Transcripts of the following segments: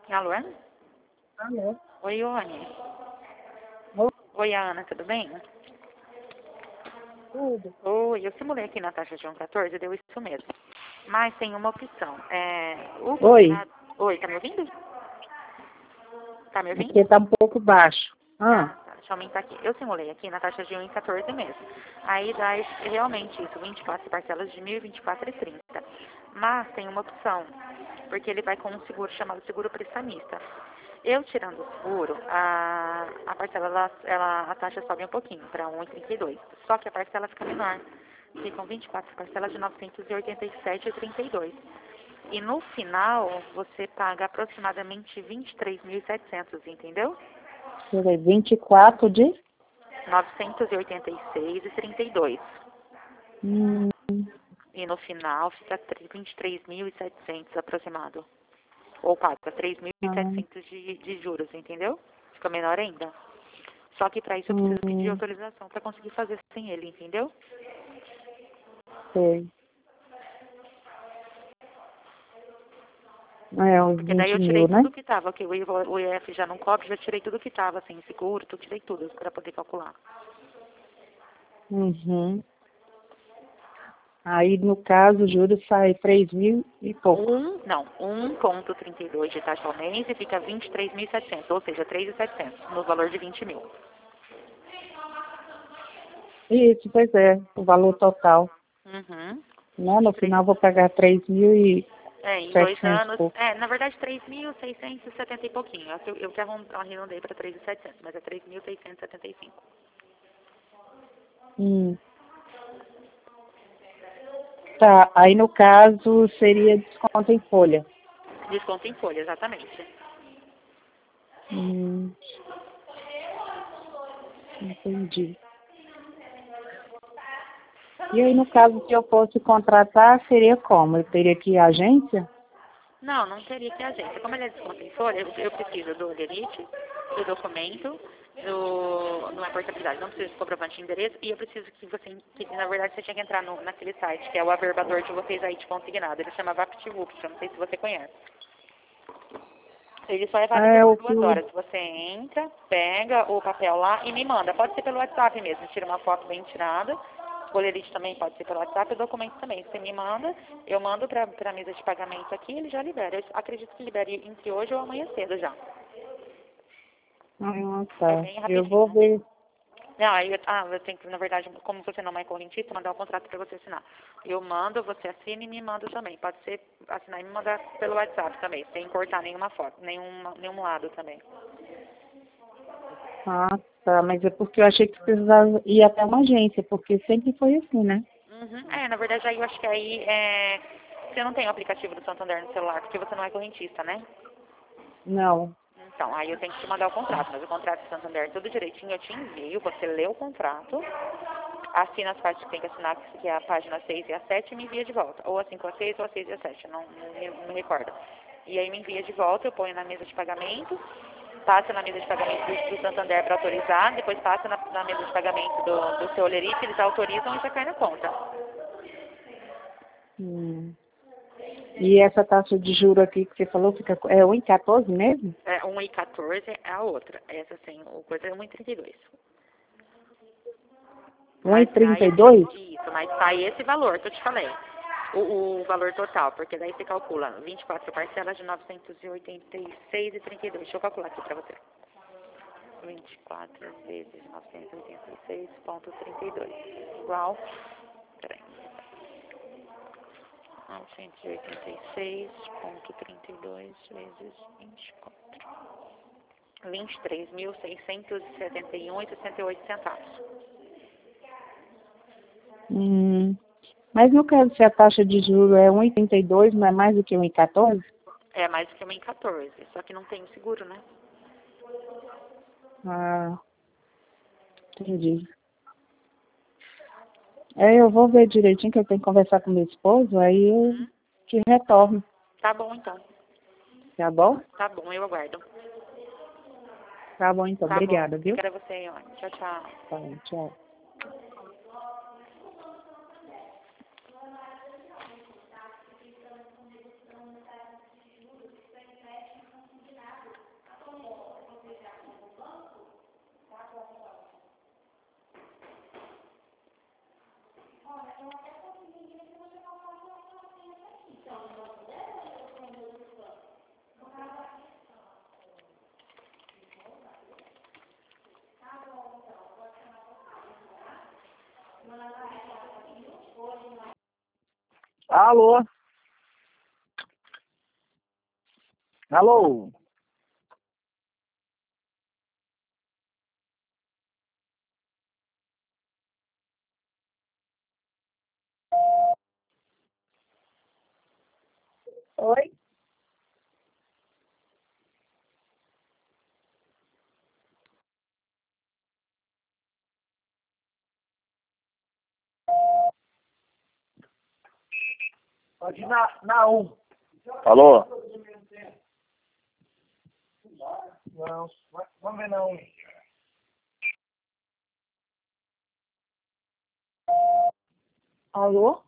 Alô? Alô? Oi, Ione. Oi, Oi, Ana, tudo bem? tudo. Oi, eu simulei aqui na taxa de 1,14, deu isso mesmo. Mas tem uma opção. O Oi, contrato... Oi, tá me ouvindo? Tá me ouvindo? aqui tá um pouco baixo. Tá, deixa eu aumentar aqui. Eu simulei aqui na taxa de 1,14 mesmo. Aí dá realmente isso, 24 parcelas de 1.024,30. Mas tem uma opção, porque ele vai com um seguro chamado seguro prestamista. Eu tirando o seguro, a parcela, a taxa sobe um pouquinho, para 1,32. Só que a parcela fica menor. Ficam 24 parcelas de 987,32. E no final, você paga aproximadamente 23.700, entendeu? Peraí, 24 de... 986,32. Hum, E no final fica 23.700 aproximado. Ou paga ah, 3.700 de juros, entendeu? Fica menor ainda. Só que para isso eu preciso pedir hum, autorização para conseguir fazer sem ele, entendeu? sei. É, uns Porque daí 20 eu tirei mil, né? tudo que tava, que o IF já não cobre, já tirei tudo que tava, sem seguro, tirei tudo para poder calcular. Uhum. Aí, no caso, o juro sai 3 mil e pouco. 1,32 de taxa ao mês e fica 23.700, ou seja, 3.700 no valor de 20 mil. Isso, pois é, o valor total. Uhum. Né? No 23. final, eu vou pagar 3.700 Em 2 anos, pouco. na verdade 3.670 e pouquinho. Eu que arredondei para 3.700, mas é 3.675. Hum. Tá, aí no caso seria desconto em folha. Desconto em folha, exatamente. Hum, entendi. E aí, no caso, se eu fosse contratar, seria como? Eu teria que ir à agência? Não, não teria que agência. Como ele é desconto em folha, eu preciso do olerite, do documento, não é portabilidade, não preciso de comprovante de endereço, e eu preciso que na verdade você tinha que entrar naquele site, que é o averbador de vocês aí de consignado. Ele chama VaptVupt, eu não sei se você conhece. Ele só é válido É por o que 2 horas. Você entra, pega o papel lá e me manda. Pode ser pelo WhatsApp mesmo, tira uma foto bem tirada. O olerite também pode ser pelo WhatsApp, o documento também. Você me manda, eu mando para a mesa de pagamento aqui e ele já libera. Eu acredito que libere entre hoje ou amanhã cedo já. É tá. bem Eu vou rapidinho. ver. Não, eu tenho que, na verdade, como você não é correntista, mandar um contrato para você assinar. Eu mando, você assina e me manda também. Pode ser assinar e me mandar pelo WhatsApp também, sem cortar nenhuma foto, nenhum lado também. Ah, tá. Mas é porque eu achei que precisava ir até uma agência, porque sempre foi assim, né? Uhum. Na verdade, aí eu acho que aí você não tem o aplicativo do Santander no celular, porque você não é correntista, né? Não. Então, aí eu tenho que te mandar o contrato, mas o contrato do Santander tudo direitinho, eu te envio, você lê o contrato, assina as partes que tem que assinar, que é a página 6 e a 7 e me envia de volta. Ou a 5 a 6 ou a 6 e a 7, não me recordo. E aí me envia de volta, eu ponho na mesa de pagamento, passa na mesa de pagamento do Santander para autorizar, depois passa na mesa de pagamento do seu Olerite, eles autorizam e já cai na conta. Hum. E essa taxa de juro aqui que você falou fica, é 1,14 mesmo? 1,14 é a outra. Essa sim, o coisa é 1,32. Mas sai 1,32? isso, mas sai esse valor que eu te falei. O valor total, porque daí você calcula 24 parcelas de 986,32. Deixa eu calcular aqui pra você. 24 vezes 986,32. Igual. Peraí. 986,32 vezes 24. 23.671,68 centavos. Mas no caso, se a taxa de juro é 1,32, não é mais do que 1,14? É mais do que 1,14. Só que não tem o seguro, né? Ah, entendi. Eu vou ver direitinho, que eu tenho que conversar com meu esposo, aí eu Uhum. te retorno, Tá bom, então. tá bom? Tá bom, eu aguardo. Tá bom, então. Tá bom. Obrigada, viu? Obrigada a você, Ione. Tchau, tchau. Tá bom, tchau. Alô? Alô? Oi? Pode ir na 1. Alô? Não, vamos ver na 1. Alô?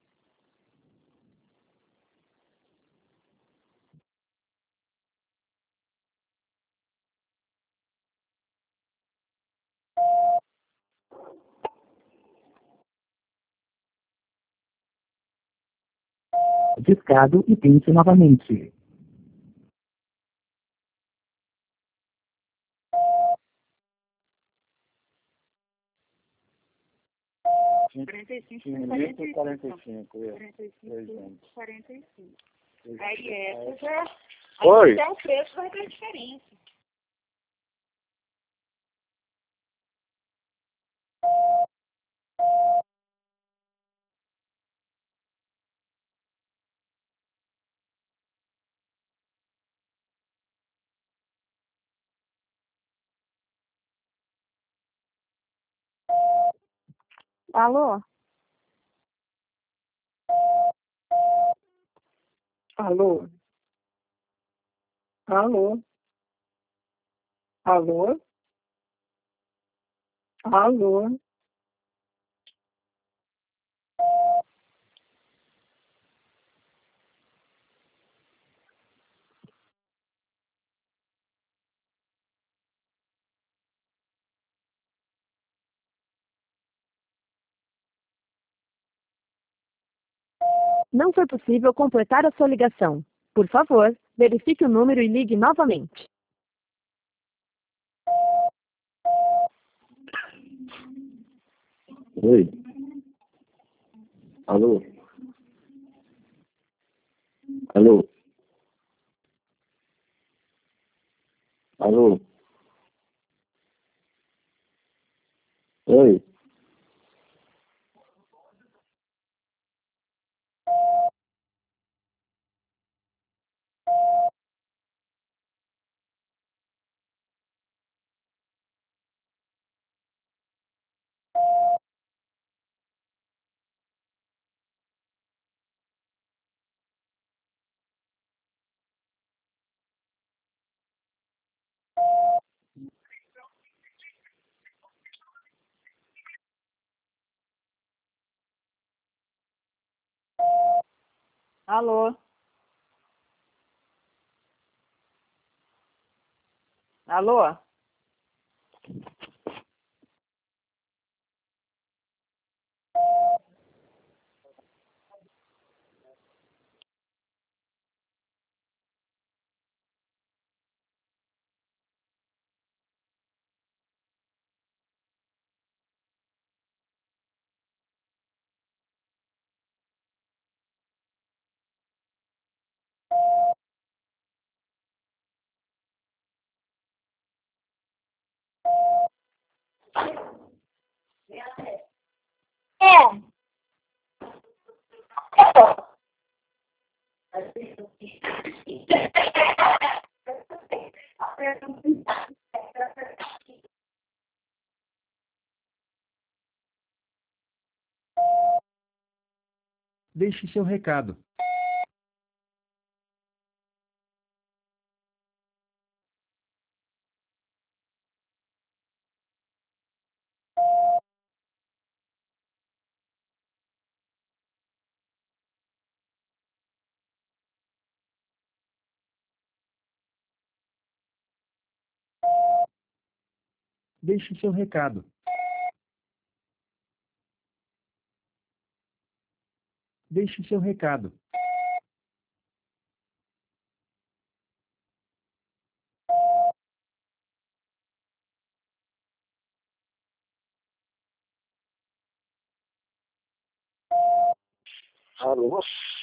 Discado e tente novamente. Quarenta e cinco. 45. Aí essa já... Oi? Até o preço vai ter diferença. Alô? Alô? Alô? Alô? Alô? Não foi possível completar a sua ligação. Por favor, verifique o número e ligue novamente. Oi? Alô? Alô? Alô? Oi? Alô? Alô? Deixe seu recado. Deixe seu recado. Deixe seu recado. Alô? Alô?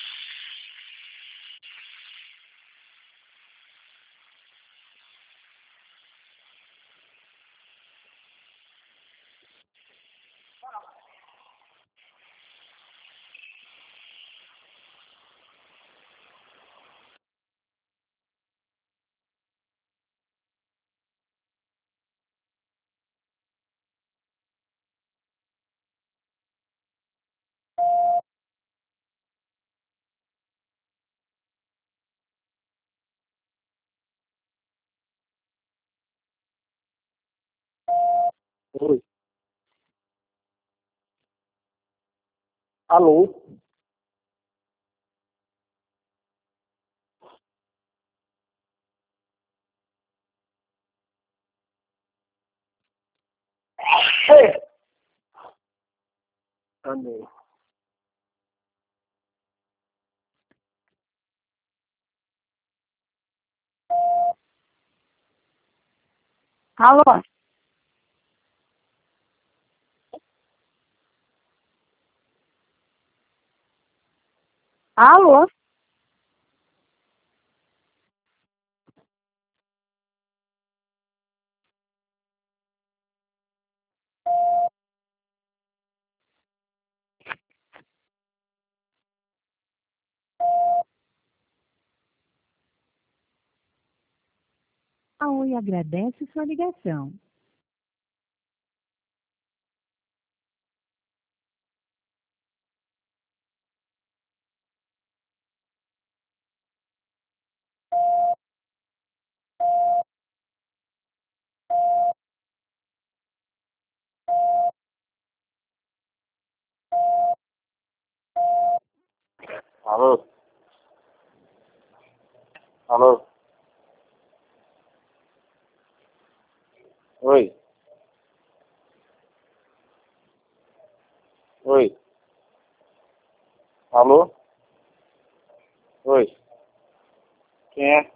Oi. Alô? É. Amém. Alô? Alô? A Oi agradece sua ligação. Alô? Alô? Oi. Oi. Alô? Oi. Quem é?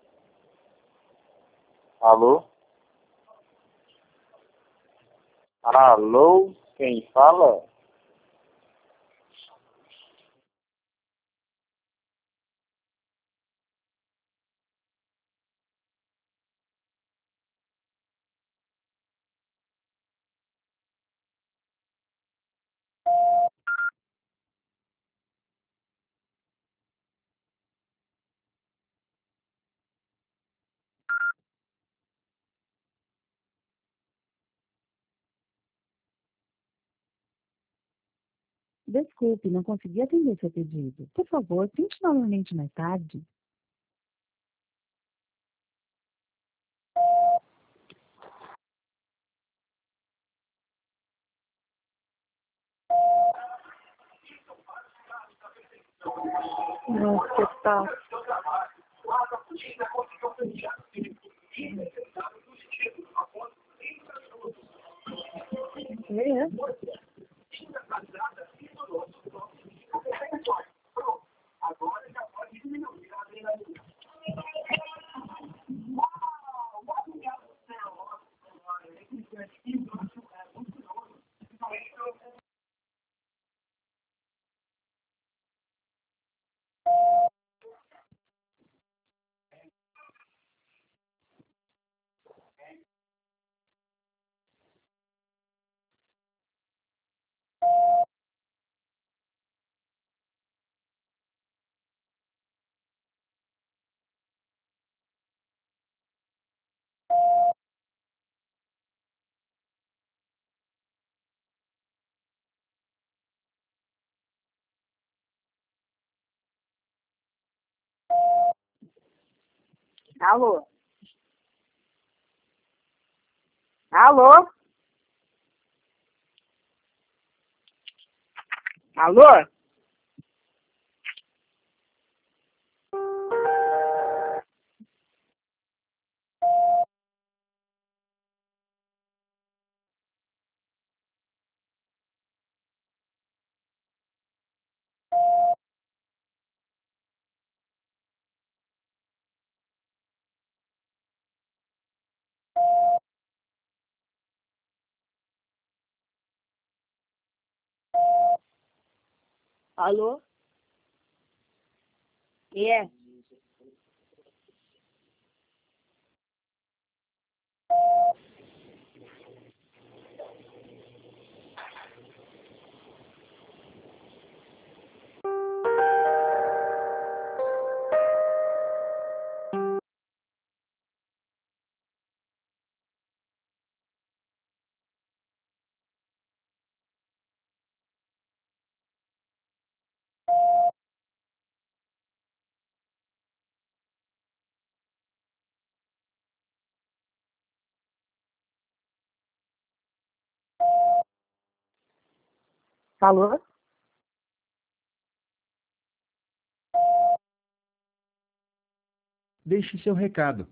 Alô? Alô? Quem fala? Desculpe, não consegui atender seu pedido. Por favor, tente novamente mais tarde. Nossa, tá. Alô? Alô? Alô? Alô? É. Alô? Deixe seu recado.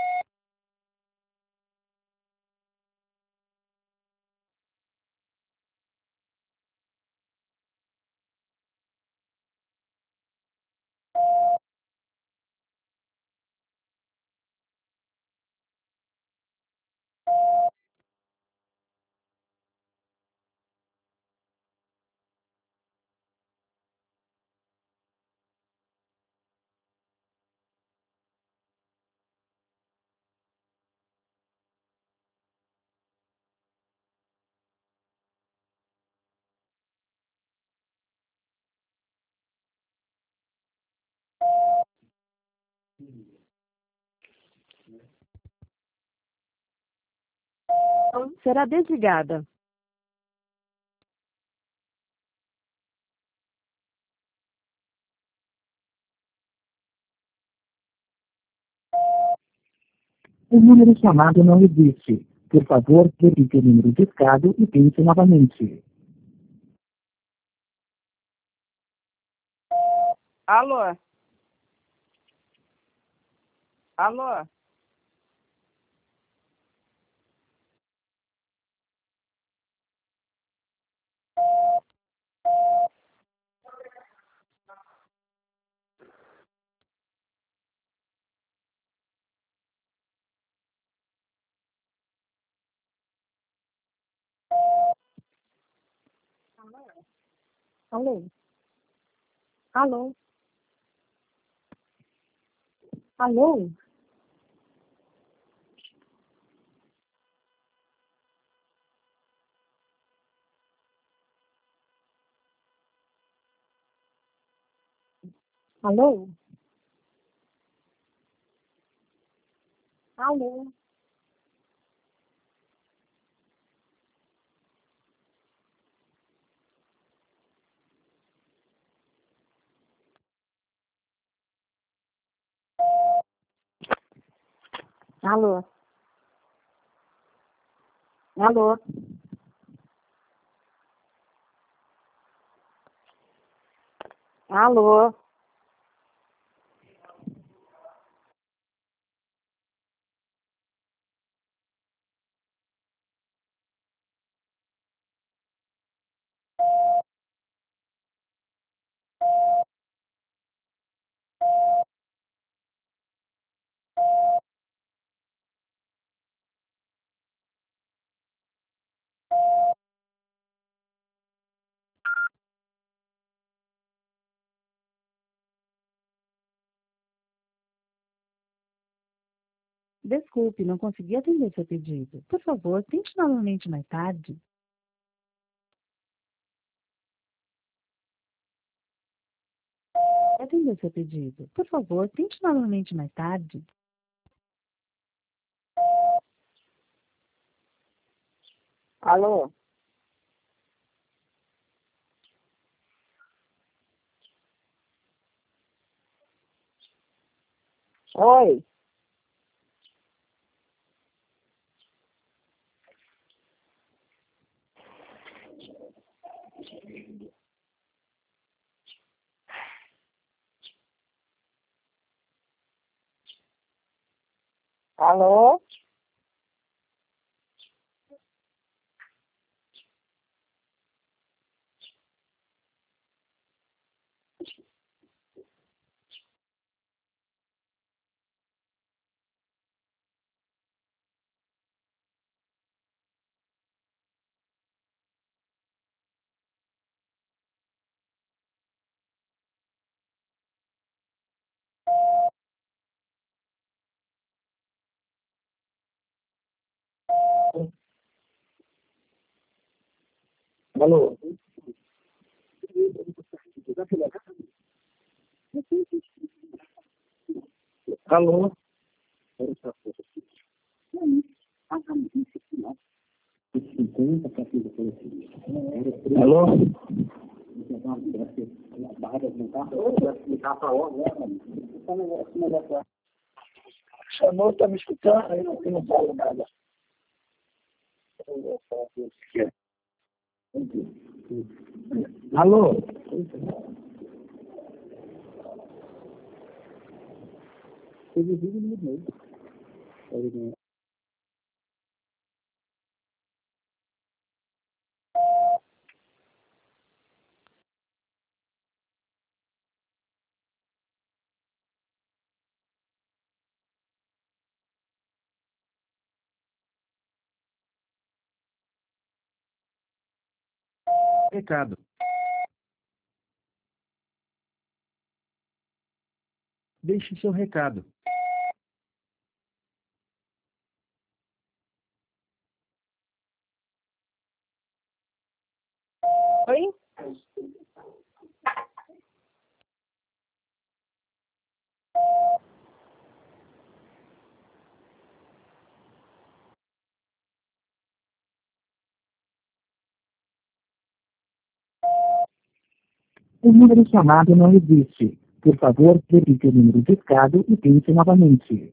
Será desligada. O número chamado não existe. Por favor, verifique o número discado e tente novamente. Alô? Alô? Alô? Alô? Alô? Alô? Alô? Alô? Alô? Alô? Desculpe, não consegui atender seu pedido. Por favor, tente novamente mais tarde. Atender seu pedido. Por favor, tente novamente mais tarde. Alô? Oi? Alô? Alô? Alô? Alô? Chamou, tá me escutando? Eu não falo nada. Alô? Recado. Deixe seu recado. Oi? O número chamado não existe. Por favor, verifique o número discado e tente novamente.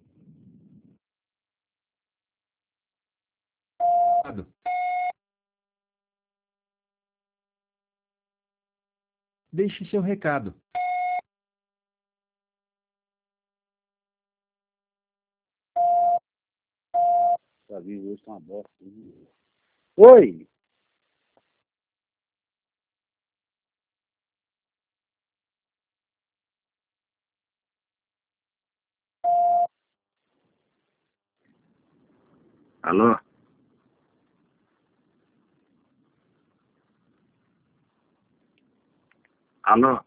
Recado. Deixe seu recado. Oi? Alô? Alô?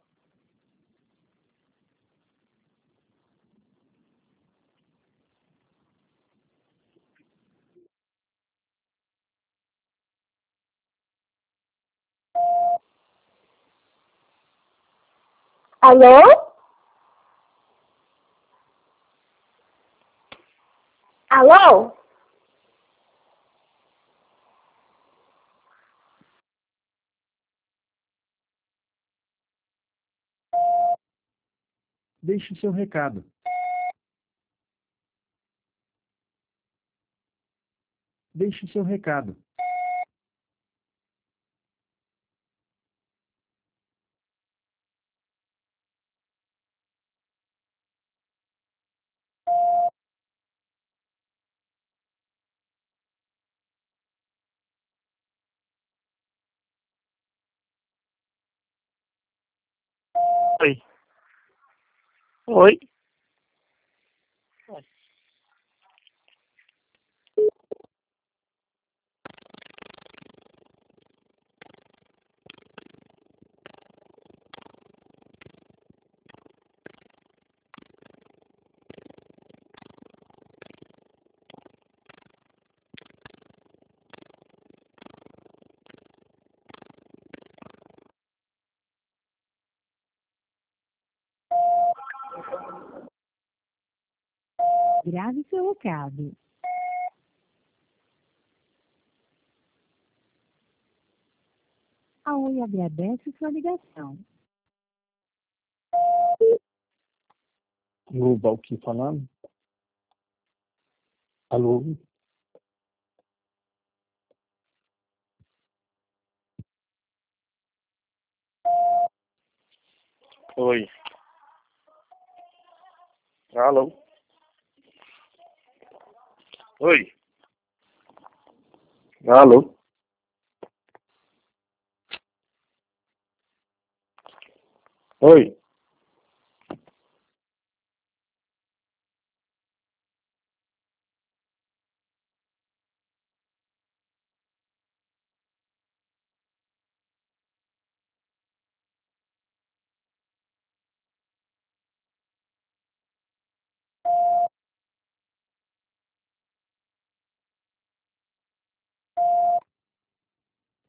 Alô? Alô? Deixe seu recado. Deixe seu recado. Oi? Oi? Grave seu recado. A Oi agradece sua ligação. O Valquim falando? Alô? Oi? Alô? Oi? Alô? Oi?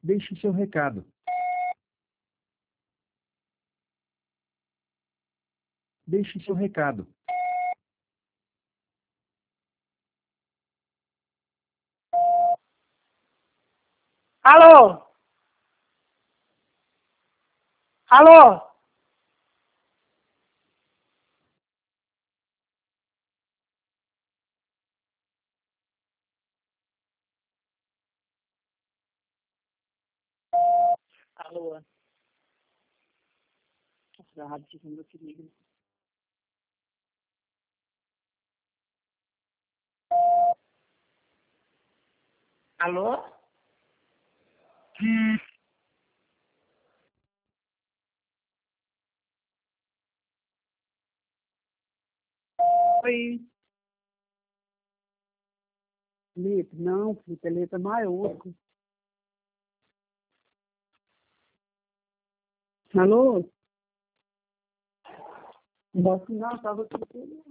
Deixe seu recado. Deixe seu recado. Alô? Alô? Alô? Nossa, rapidinho, meu querido. Alô? Oi. Felipe, não, Felipe, é letra maiúscula. Alô? Não, tava aqui.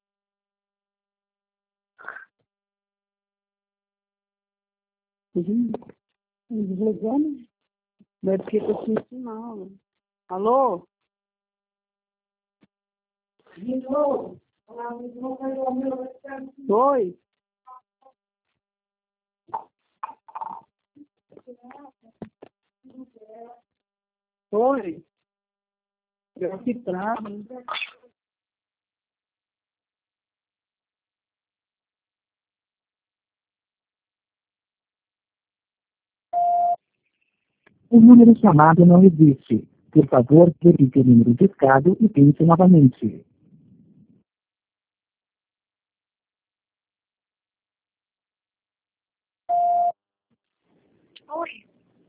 Desligando? Não é porque eu tô sem sinal. Alô? Alô? Oi? Oi? Eu aqui travo. O número chamado não existe. Por favor, verifique o número discado e tente novamente. Oi?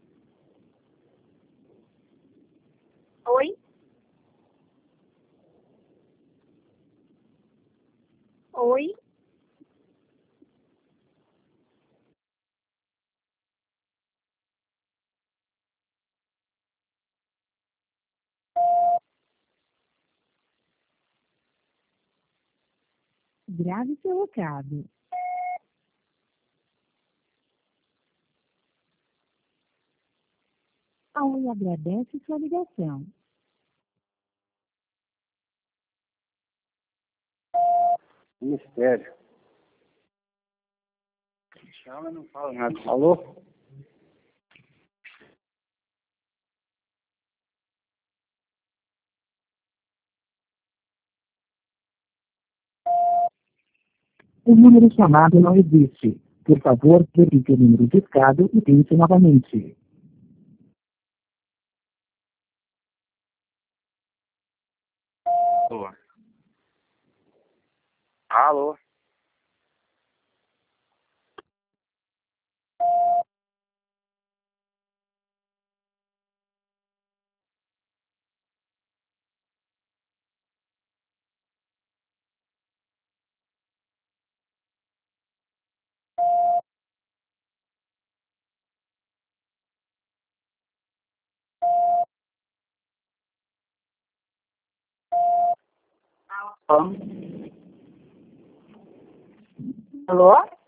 Oi? Oi? Grave seu recado. A Oi agradece sua ligação. Mistério. Chama e não fala nada. Alô? O número chamado não existe. Por favor, verifique o número discado e tente novamente. Alô? Alô? Alô?